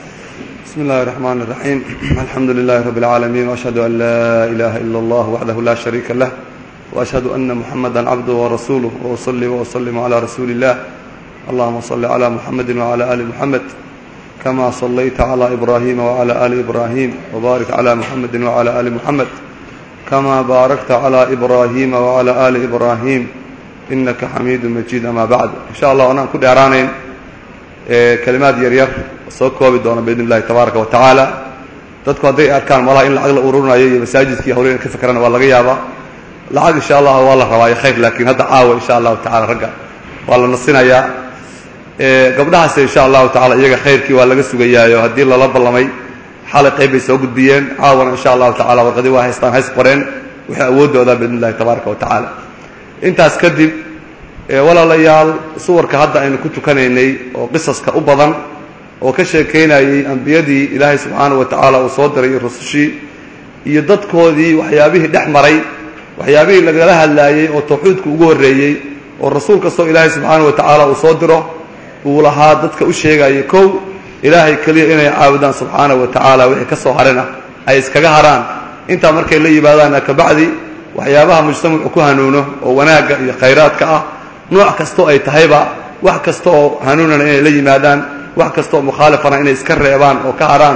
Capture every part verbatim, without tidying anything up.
بسم الله الرحمن الرحيم الحمد لله رب العالمين وأشهد أن لا إله إلا الله وحده لا شريك له وأشهد أن محمدا عبده ورسوله وأصلي وأسلم على رسول الله اللهم صل على محمد وعلى آل محمد كما صليت على إبراهيم وعلى آل إبراهيم وبارك على محمد وعلى آل محمد كما باركت على إبراهيم وعلى آل إبراهيم إنك حميد مجيد. أما بعد إن شاء الله أنا كل إعرانين كلمات يرير سوكوا بدون بإذن الله تبارك وتعالى تذكر ذي أركان والله إن العقل أورورنا يجي مساجد كي هولين كيف فكرنا والله غيابا العقل إن شاء الله والله رواية خير لكن هذا عاوة إن شاء الله تعالى رجع والله نصينا يا قبلها إن شاء الله تعالى يجي خير كي والله قصوا جيا يهدي الله رب الله مي حلقة بيسوق بيان عاوة إن شاء الله تعالى وقد واحد استان هاي قرين وحود هذا بإذن الله تبارك وتعالى أنت أسكدي ولا ليال صور كهذا إن كنت كنيني وقصص كأبضا وكشة كينا أنبيادي إلهي سبحانه وتعالى وصدر الرسول يضد كودي وحيابه دحمري وحيابه لجلها اللي وتوحيد كوجور ريي والرسول كصو إلهي سبحانه وتعالى وصدره ولها ضد كأشياء يكو إلهي كلي إنا عابدان سبحانه وتعالى وحكسو هرنا أيس كجهران أنت أمرك اللي يبادنا كبعدي وحيابها مجتمع كهنونه وناق خيرات كأ نوع كستو أي تهيبة واحد كستو هنونا اللي مادان واحد كستو مخالفنا إن يسكر يبان أو كهران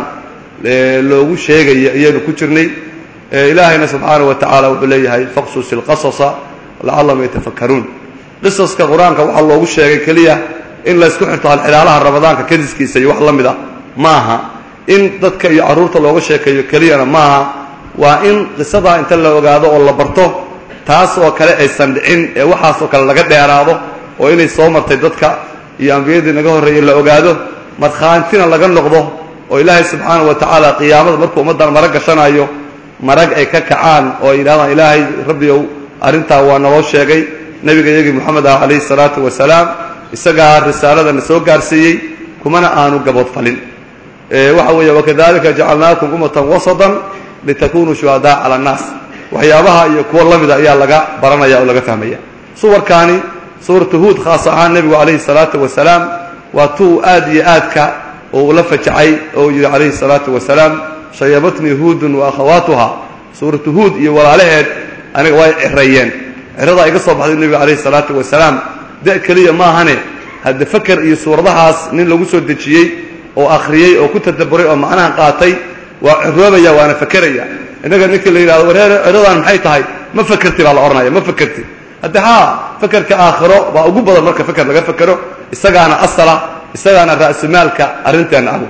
لو شيء يجي كترني إلهنا سبحانه وتعالى وبليه هاي فقصص القصص لعلهم يتفكرون قصص كقرآن كوح الله وشيء كليه إن لا يسكحت على الحلالها رمضان ككذس كيسي وح الله مذا ماها إن ضدك يعرورت الله وشيء كليه ماها وإن قصدا أنت لو قاعده والله برته taas oo kale ay sandicin ee waxaas oo kale laga dheeraado oo inay soo martay dadka iyo ambiyada naga horeeyay la ogaado marxaantina laga noqdo oo Ilaahay subhanahu wa ta'ala qiyaamada markuu ummadan marag gashanayo marag ay ka kacaan oo ilaahay Ilaahay rabbiyow arinta waa noo sheegay nabiga yagi Muhammad alayhi salatu wa salaam isaga risaalada soo gaarsiiyay kumana aanu gabad falin ee waxa weeye wakadalika ja'alnaakum ummatan wasatan litakunu shuhada 'ala an-nas waxyaabaha iyo kuwa lamida ayaa laga baranaya oo laga fahmaya suwarkaani suuratu hud khaas ahaan nabiga alayhi salatu wa salaam waa tuu aad iyo aadka oo la fajacay oo yiri alayhi salatu wa salaam shayabatni hud wa akhawatuha suuratu hud iyo walaalaheed aniga way xirayeen xirada iga soo baxday nabiga alayhi salatu wa salaam da kaliya ma ahane hada fakar iyo suuradahaas nin lagu soo dejiyay oo akhriyay oo ku tadabburay oo macnaha qaatay waa roobaya waana fakaraya inaga ninka la yiraahdo wareer eradan maxay tahay ma fakarti baa la oranaya ma fakarti hadda ha fakarka aakhiro baa ugu badan marka fakar laga fakaro isagaana asala isagaana raasmaalka arintan abu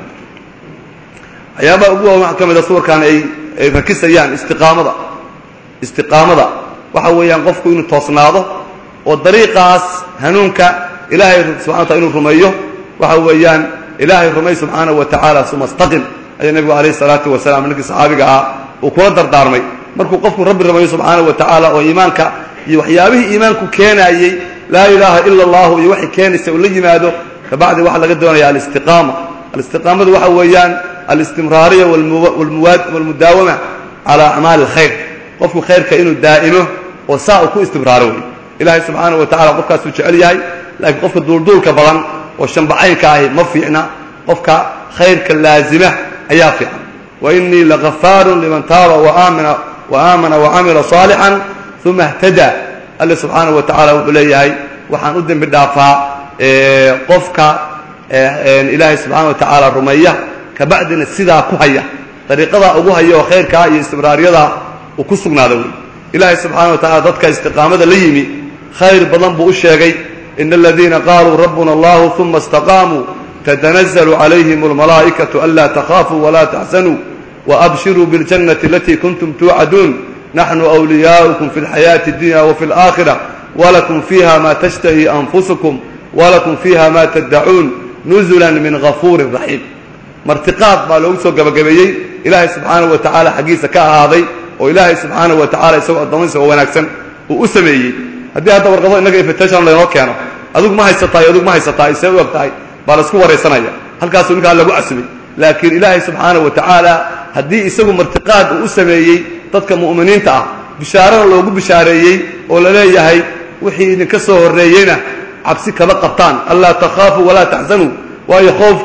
ayaba ugu wax kamida suurkan ay ay rakisayaan istiqaamada istiqaamada waxa weeyaan qofku inuu toosnaado oo dariiqaas hanuunka ilaahay subhanahu wa ta'ala inuu rumeeyo waxa weeyaan ilaahay rumeey subhanahu wa ta'ala sumastaqim ay nabi alayhi salatu wa salaam ninka saxaabiga ah وكل دردارمي markuu qofku rabbi rabayo subhanahu wa ta'ala oo iimaanka iyo waxyaabihi iimaanku keenayay la ilaha illa allah iyo wixii keenaysa uu la yimaado kabacdi waxa laga doonayaa al-istiqaama al-istiqaamadu waxa weeyaan al-istimraariya wal muwaad wal mudawama ala a'mal al-khayr qofku khayrka inuu daa'imo oo saa ku istimraaro ilaahay subhanahu wa ta'ala qofkaas uu jecel yahay laakiin qofka duulduulka badan oo shanbacaynka ah ma fiicna qofka khayrka laazima ayaa fiican وإني لغفار لمن تاب وآمن وآمن وعمل صالحا ثم اهتدى الله سبحانه وتعالى وبليه وحن قدم بالدافع قفك إلهي سبحانه وتعالى الرمية كبعد السيدة كهية طريقة أبوها هي وخيرك استمرارية وكسرنا ذوي إلهي سبحانه وتعالى ضدك استقامة ليمي خير بضنب الشيء إن الذين قالوا ربنا الله ثم استقاموا تتنزل عليهم الملائكة ألا تخافوا ولا تحزنوا وأبشروا بالجنة التي كنتم توعدون نحن أولياؤكم في الحياة الدنيا وفي الآخرة ولكم فيها ما تشتهي أنفسكم ولكم فيها ما تدعون نزلا من غفور رحيم مرتقات ما لو سوى قبقبيي إلهي سبحانه وتعالى حقيسة كهذا وإلهي سبحانه وتعالى يسوى الضمن سوى ونكسن وأسمي هذه هذا ورقضاء إنك يفتشان الله يوكيانه أذوك ما هيستطاي أذوك ما هيستطاي يسوى وقتاي بارسكو وريسانيا هل كاسو نكا لغو اسمي لكن إلهي سبحانه وتعالى هدي اسمه مرتقاد واسميي dadka muuminiinta ah bishaaro loogu bishaareeyay oo la leeyahay wixii idinka soo horeeyayna cabsi kaba qabtaan alla takhafu wala tahzanu wa yakhafku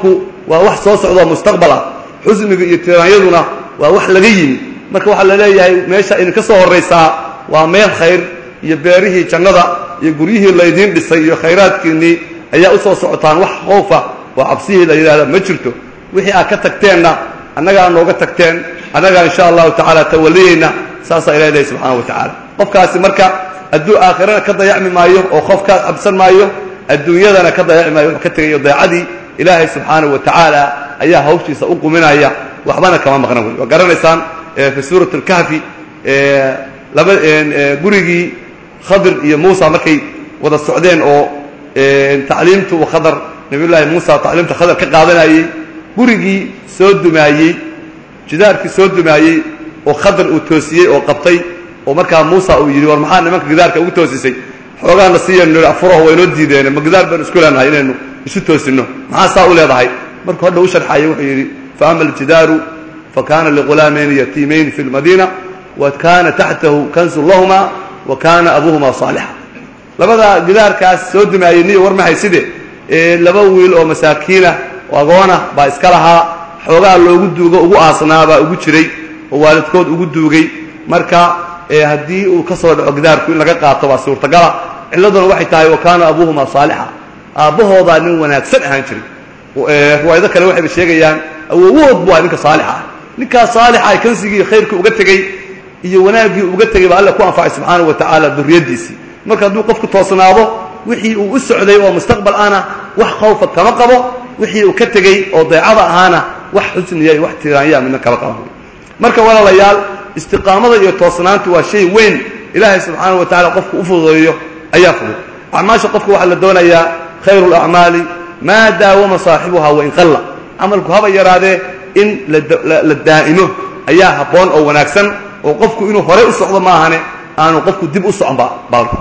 وواح صوص عضو مستقبلا حزن يترانيدنا وواح لغيين marka waxa la leeyahay meesha in ka soo horeysa waa meel khayr iyo beerihi jannada iyo guriyihii la idin dhisay iyo khayraadkiini ayaa u soo socotaan wax qoofa waa cabsihi la yiraahdo ma jirto wixii aad ka tagteenna annaga nooga tagteen annaga insha Allah ta'ala tawaliyina saasa ilaahay subhanahu wa ta'ala qofkaasi marka aduu aakhirada ka dayacmi maayo oo qofka absan maayo adduunyadana ka dayacmi maayo ka tagayo dayacadi ilaahay subhanahu wa ta'ala ayaa hawshiisa u quminaya waxbana kama maqna way garanaysan في سورة الكهف لما جريجي خضر يا موسى مكي وذا السعودين أو تعليمته وخضر نبي الله موسى تعليمته خضر كقاعدنا أي جريجي سود معي جدار في سود معي وخضر وتوسية وقبطي ومركا موسى ويجي ورمحان مك جدار كوتوسيسي حوجا نصير إنه أفرح وينودي ده ما جدار بنسكول أنا هنا إنه إيش توسينه ما سأقول هذا هاي مركا هذا وش الحياة وحيري فعمل الجدار فكان لغلامين يتيمين في المدينة وكان تحته كنز لهما وكان أبوهما صالحا لبدا جدار كاس سود ما يني ورمح يسده لبويل أو مساكينة وأغوانا بإسكالها حوغا لو قدوغا أغو آصنابا أغو تشري ووالدكود أغو دوغي مركا هدي وكسر جدار كل لقا قاطبا سورتقالا إلا دون وحي تاي وكان أبوهما صالحا أبوه ضانو وناكسن هانشري وإذا كان وحي بالشيغيان أو وود بوا إنك صالحا ninka صالح ay kansigii khayrku uga tagay iyo wanaagii uga tagay ba Allah ku anfacay subhanahu wa ta'ala duriyadiisi marka haduu qofku toosnaado wixii uu u socday oo mustaqbal ana wax khawf kama qabo wixii uu ka tagay oo dayacada ahaana wax xusniya wax tiraanya min kala qabo marka walaalayaal istiqaamada iyo toosnaantu waa shay weyn ilaahay subhanahu wa ta'ala qofku u fududeeyo ayaa fudud amaasha qofku waxa la doonayaa khayrul a'mali ma daawama saahibuha wa in qalla amalku haba yaraade in la daa'imo ayaa haboon oo wanaagsan oo qofku inuu hore u socdo ma ahane aanu qofku dib u socon baalka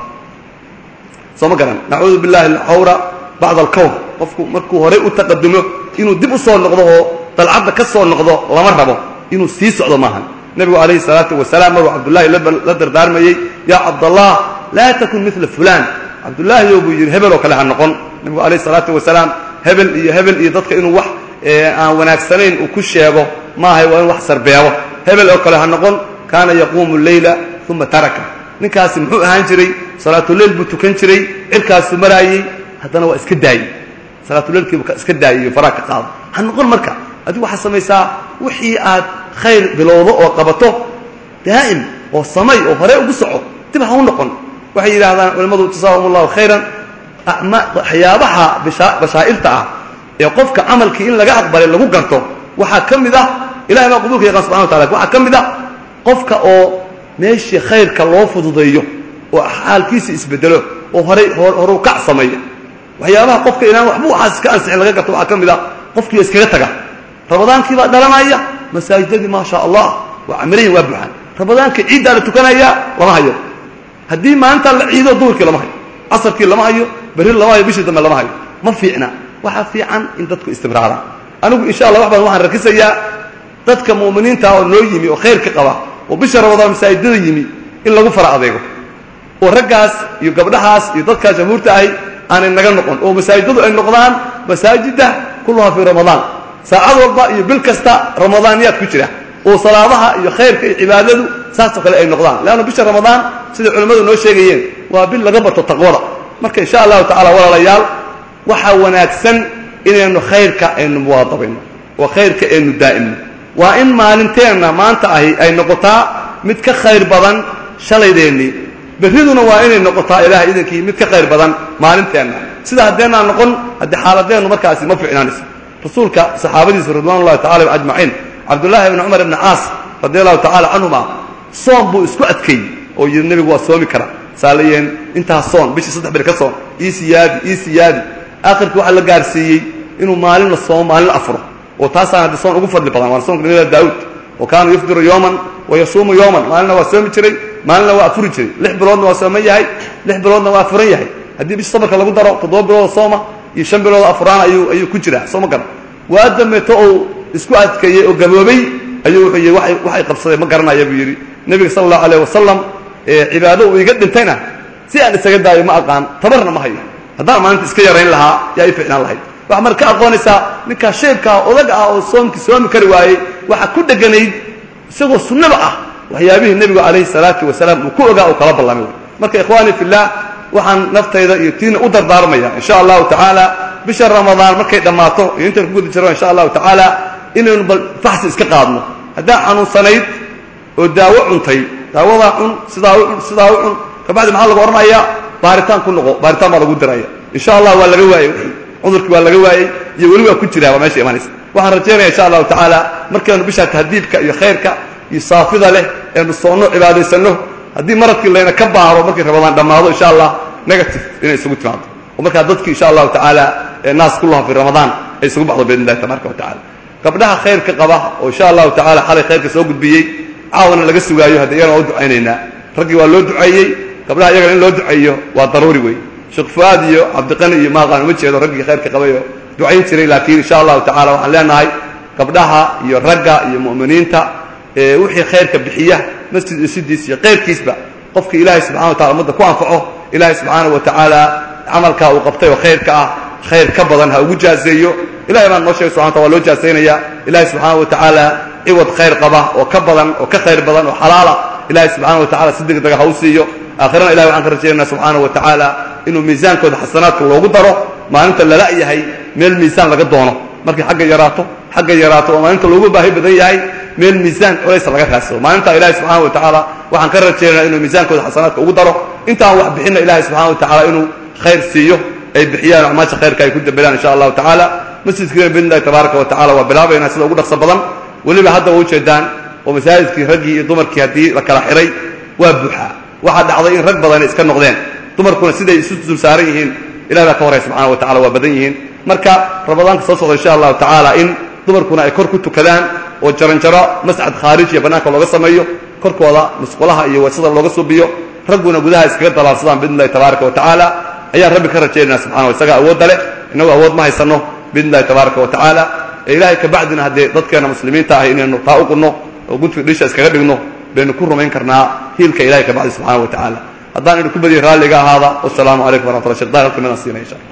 soo garan na'uudu billahi al-hawra ba'd al-kawn qofku markuu hore u taqaddumo inuu dib u soo noqdo oo talcada ka soo noqdo lama rabo inuu sii socdo ma ahane nabiga alayhi salatu wa salaam wa abdullah la dardaarmayay ya abdullah la takun mithla fulan abdullah yoobu yiri hebel oo kale ha noqon nabiga alayhi salatu wa salaam hebel iyo hebel iyo dadka inuu wax aan wanaagsanayn uu ku sheego ma ahay waa wax sarbeebo hebel oo kale ha noqon kaana yaquumu layla thumma taraka ninkaas muxuu ahaan jiray salaatu layl buu tukan jiray cirkaas maraayay hadana waa iska daayay salaatu laylkii buu iska daayay faraka qaad ha noqon marka adigu waxa sameeysaa wixii aad khayr bilowdo oo qabato daa'im oo samay oo hore ugu soco dib ha u noqon waxay yiraahdaan culimadu jazaahumullahu khayran ama waxyaabaha bashaa'irta ah ee qofka amalkii in laga aqbalay lagu garto waxa kamid ah ilaahay ma qubulka yaqaan subhanahu wa ta'ala waxa kamid ah qofka oo meeshii khayrka loo fududeeyo oo xaalkiisa isbedelo oo hore hore ka sameeyo waxyaabaha qofka inaan waxba waxa iska ansix laga garto waxa kamid ah qofkii iskaga taga rabadaankii baa dhalanaya masaajidadii ma sha Allah wa amrihi wa buhan rabadaanka ciid la tukanaya lama hayo hadii maanta la ciido duurkii lama hayo asarkii lama hayo bari lama hayo bishii dambe lama hayo ma fiicna waxa fiican in dadku istibraara anigu insha Allah waxbaan waxaan rakisayaa dadka muuminiinta oo noo yimi oo khayrka qaba oo bisha Ramadaan masaajidada yimi in lagu fara adeego oo ragaas iyo gabdhahaas iyo dadka jamhuurta ay aan naga noqon oo masaajidadu ay noqdaan masaajida kullaha fi Ramadaan saacad walba iyo bil kasta Ramadaaniyad ku jira oo salaadaha iyo khayrka iyo cibaadadu saas oo kale ay noqdaan laana bisha Ramadaan sida culimadu noo sheegayeen waa bil laga bato taqwada marka insha Allah ta'ala walaalayaal waxa wanaagsan inaynu khayrka aynu muwaadabino oo khayrka aynu daa'imno waa in maalinteena maanta ahi ay noqotaa mid ka khayr badan shalaydeeni berriduna waa inay noqotaa ilaahay idinkii mid ka khayr badan maalinteena sida hadeena noqon hadii xaaladeenu markaasi ma fiicnaanayso rasuulka saxaabadiisa radhiyallahu ta'ala ajma'in abdullah ibn umar ibn aas radhiyallahu ta'ala anhuma soom buu isku adkay oo yiri nabigu waa soomi kara saalayeen inta soon bishii saddex bil ka soon iisiyaadi iisiyaadi آخرك واحد لقارسيي إنه مالين الصوم مالين الأفر وتاسع هذا الصوم أقول فضل بدن وارصوم كنيل داود وكان يفطر يوما ويصوم يوما مالنا وسوم تري مالنا وأفر تري لح بلودنا وسومية هاي لح بلودنا وأفرية هاي هدي بيش صبر كلا بدر تضرب بلود الصوم يشم بلود أفران أيو أيو كجرة صوم كنا وأدم يتوه إسكوات كي وجلوبي أيو أيو واحد واحد قبصة ما قرنا يبيري النبي صلى الله عليه وسلم عباده ويقدم تنا سيان السجدة ما أقام تبرنا ما هي هذا ما أنت إسكيرين لها يا إفعنا الله waxa marka aqoonaysa ninka sheebka odaga ah oo soomki soomi kari waayay waxa ku dhaganayd isagoo sunnada ah waxyaabihii nabiga kaleey salaatu wasalaam uu ku ogaa oo kala ballamay marka ikhwaani fillah waxaan naftayda iyo tiina u dardaarmaya insha Allah ta'ala bisha ramadaan markay dhamaato inta ku guda jiro insha Allah ta'ala inaynu bal faxsi iska qaadno hadaa aanu sanayd oo daawo cuntay daawada cun sidaa sidaa cun kabacdi maxaa lagu oranayaa baaritaan ku noqo baaritaan baa lagu diraya insha Allah waa laga waayay cudurki waa laga waayay iyo wali waa ku jiraa meesha imanaysa waxaan rajaynayaa insha Allah ta'ala markaanu bisha tahdiibka iyo khayrka iyo saafida leh ee soono cibaadaysano hadii maradkii leena ka baaro markii ramadaan dhamaado insha Allah negative inay isugu timaado oo marka dadkii insha Allah ta'ala naas kullaha fi ramadaan ay isugu baxdo bidin Allah tabaaraka wa ta'ala qabdaha khayrka qaba oo insha Allah ta'ala xalay khayrka soo gudbiyay caawana laga sugaayo hadiyana oo ducaynayna ragii waa loo duceeyay qabdaha iyaga in loo duceeyo waa daruuri weey sheekh Fuad iyo Abdiqani iyo Maaqan ma jeedo ragii khayrka qabayo ducayn jiray laakiin insha Allah ta'ala waxaan leenahay qabdaha iyo ragga iyo muuminiinta ee wixii khayrka bixiya masjid sidiis iyo khayrkiisba qofka Ilaahay subhanahu wa ta'ala muddo ku anfaco Ilaahay subhanahu wa ta'ala amalka uu qabtay oo khayrka ah khayr ka badan ha ugu jaazeeyo Ilaahay baan noo sheegay subhanahu wa ta'ala loo jaazeynaya Ilaahay subhanahu wa ta'ala iwad khayr qaba oo ka badan oo ka khayr badan oo xalaala Ilaahay subhanahu wa ta'ala sidii daga hawsiyo aakhirana Ilaahay waxaan ka rajaynaynaa subhanahu wa ta'ala inuu miisaankooda xasanaadka loogu daro maalinta la laayahay meel miisaan laga doono markii xagga yaraato xagga yaraato oo maalinta loogu baahi badan yahay meel miisaan culays laga raaso maalinta Ilaahay subhanahu wa ta'ala waxaan ka rajaynaynaa inuu miisaankooda xasanaadka ugu daro intaan wax bixina Ilaahay subhanahu wa ta'ala inuu khayr siiyo ay bixiyaan amaasha khayrka ay ku dambeeyaan insha Allah ta'ala masjidka binda tabaaraka wa ta'ala wa bilaabayna sida ugu dhaqso badan waliba hadda uu jeedaan oo masaajidkii ragii iyo dumarkii hadii la kala xiray waa buuxa waxa dhacday in rag badan iska noqdeen dumarkuna siday isu dul saaran yihiin Ilaahay ka horeey subhanahu wa ta'ala waa badan yihiin marka ramadaanka soo socda insha Allah ta'ala in dumarkuna ay kor ku tukadaan oo jaranjaro mas'ad khaariji banaanka looga sameeyo korkooda musqulaha iyo wasada looga suubiyo raguna gudaha iskaga dalaalsadaan bidna tabaaraka wa ta'ala ayaa rabbi ka rajeynaa subhanahu wa ta'ala awood leh inagu awood ma haysano bidna tabaaraka wa ta'ala Ilaahay ka bacdina hadee dadkeena muslimiinta ah inaynu taa u qunno oo gudfi dhisha iskaga dhigno baynu ku rumayn karnaa hiilka Ilaahay ka bacdi subhanahu wa ta'ala haddaan idinku badiyo raaliga ahaada wassalaamu alaykum wa rahmatullahi wa barakatuh